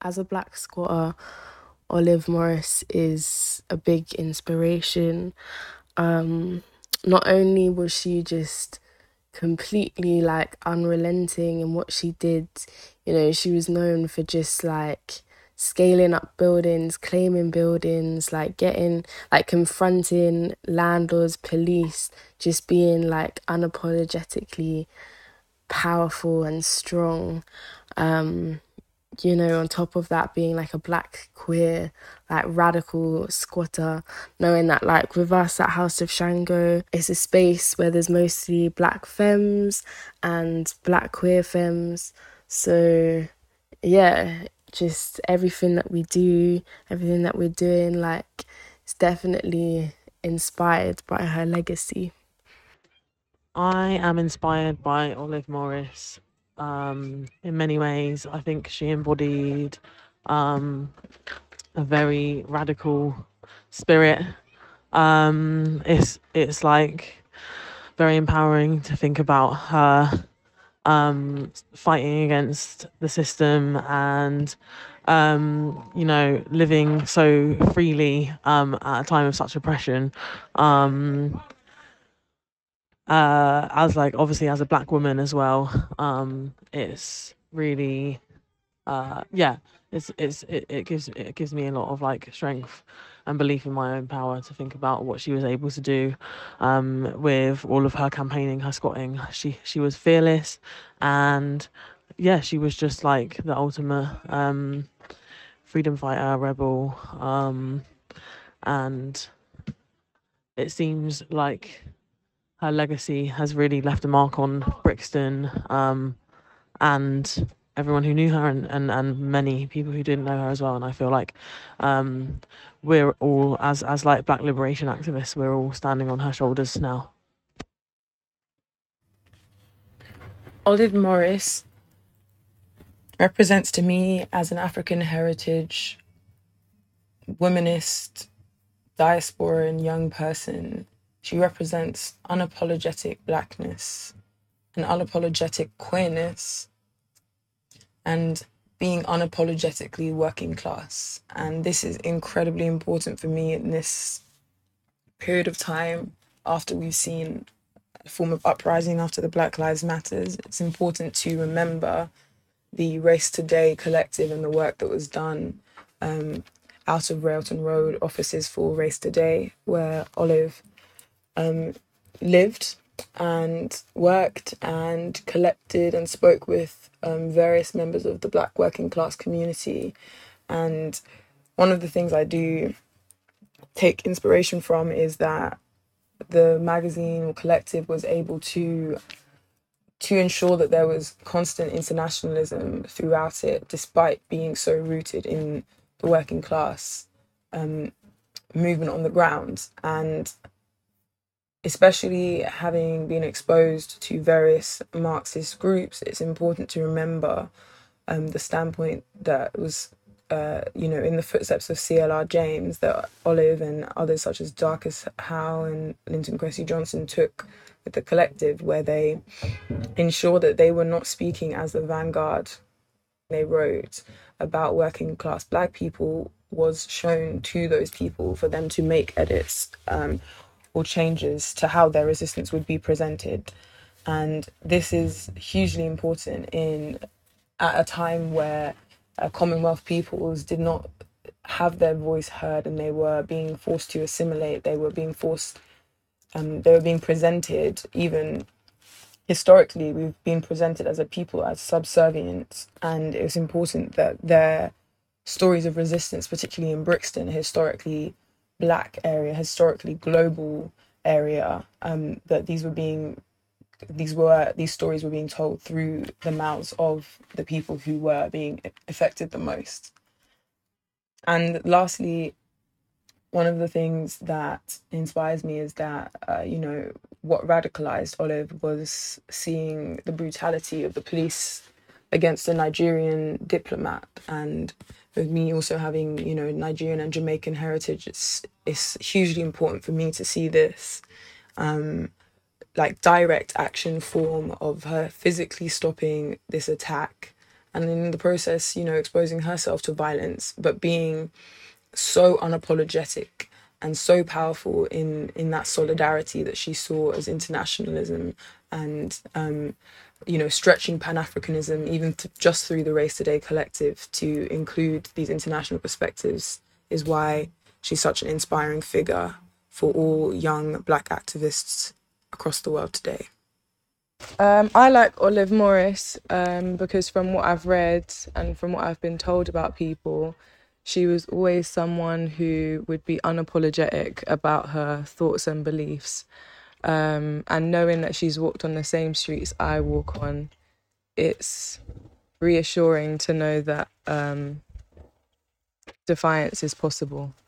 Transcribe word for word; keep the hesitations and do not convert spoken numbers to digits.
as a black squatter, Olive Morris is a big inspiration. Um, Not only was she just completely like unrelenting in what she did, you know, she was known for just like scaling up buildings, claiming buildings, like getting, like confronting landlords, police, just being like unapologetically powerful and strong. Um, you know, on top of that, being like a black queer, like radical squatter, knowing that like with us at House of Shango, it's a space where there's mostly black femmes and black queer femmes. So yeah, just everything that we do, everything that we're doing, like it's definitely inspired by her legacy. I am inspired by Olive Morris um, in many ways. I think she embodied um, a very radical spirit. Um, it's it's like very empowering to think about her um, fighting against the system and um, you know living so freely um, at a time of such oppression. Um, uh, as like obviously as a black woman as well, um, it's really uh yeah it's it's it, it gives it gives me a lot of like strength and belief in my own power to think about what she was able to do um with all of her campaigning, her squatting. She she was fearless, and yeah, she was just like the ultimate um freedom fighter, rebel, um and it seems like her legacy has really left a mark on Brixton, um and everyone who knew her, and, and, and many people who didn't know her as well. And I feel like um, we're all, as, as like black liberation activists, we're all standing on her shoulders now. Olive Morris represents to me as an African heritage womanist, diaspora and young person. She represents unapologetic blackness and unapologetic queerness and being unapologetically working class. And this is incredibly important for me in this period of time after we've seen a form of uprising after the Black Lives Matters. It's important to remember the Race Today collective and the work that was done um, out of Railton Road offices for Race Today, where Olive um, lived and worked and collected and spoke with um, various members of the Black working class community. And one of the things I do take inspiration from is that the magazine or collective was able to to ensure that there was constant internationalism throughout it, despite being so rooted in the working class um, movement on the ground. And especially having been exposed to various Marxist groups, it's important to remember um, the standpoint that was, uh, you know, in the footsteps of C L R James, that Olive and others such as Darcus Howe and Linton Cressy Johnson took with the collective, where they ensure that they were not speaking as the vanguard. They wrote about working class black people was shown to those people for them to make edits um, or changes to how their resistance would be presented. And this is hugely important in at a time where uh, Commonwealth peoples did not have their voice heard and they were being forced to assimilate. They were being forced, um, they were being presented even historically, we've been presented as a people as subservient, and it was important that their stories of resistance, particularly in Brixton, a historically black area, historically global area, um, that these were being these were these stories were being told through the mouths of the people who were being affected the most. And lastly, one of the things that inspires me is that, uh, you know, what radicalized Olive was seeing the brutality of the police against a Nigerian diplomat. And with me also having, you know, Nigerian and Jamaican heritage, it's, it's hugely important for me to see this um, like direct action form of her physically stopping this attack and in the process, you know, exposing herself to violence, but being so unapologetic and so powerful in in that solidarity that she saw as internationalism, and um, you know, stretching Pan-Africanism even to, just through the Race Today collective to include these international perspectives, is why she's such an inspiring figure for all young Black activists across the world today. Um, I like Olive Morris um, because from what I've read and from what I've been told about people, she was always someone who would be unapologetic about her thoughts and beliefs. Um, and knowing that she's walked on the same streets I walk on, it's reassuring to know that um, defiance is possible.